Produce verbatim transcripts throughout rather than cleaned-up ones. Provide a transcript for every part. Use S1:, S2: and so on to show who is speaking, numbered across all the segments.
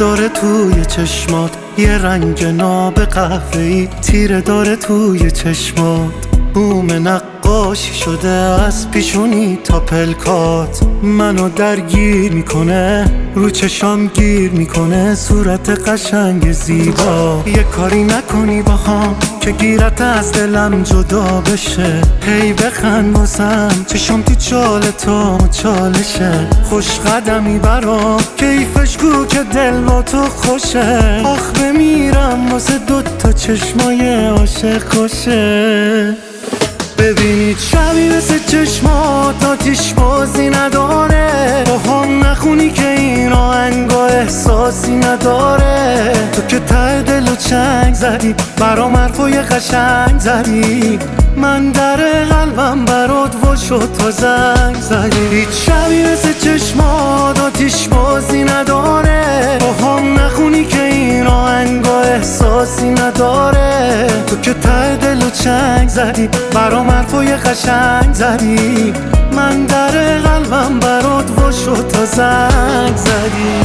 S1: داره توی چشمات، یه رنگ ناب قهوه‌ای تیره داره توی چشمات. بوم نقاشی شده از پیشونی تا پلکات، منو درگیر میکنه، رو چشام گیر میکنه صورت قشنگ زیبا. یه کاری نکنی باهام که گیرت از دلم جدا بشه، هی بخند واسم چشام تو چال تو چالشه. خوش قدمی برام کیفش کو که دل با تو خوشه، آخ بمیرم واسه دوتا چشمای عاشق کشه. ببینید شبی مثل چشمات آتیش بازی نداره، با هم نخونی که این آهنگا احساسی نداره. تو که ته دل و چنگ زدی برام حرفای قشنگ زدی، من در قلبم برات وا شد تا زنگ زدی. هیچ شبی مثل چشمات آتیش بازی نداره، با هم نخونی که این آهنگا احساسی نداره. تو که ته دل و چنگ زدی برام حرفای قشنگ زدی، من در قلبم برات وا شد تا زنگ زدی.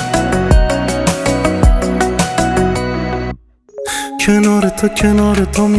S1: کنار تو کنار تو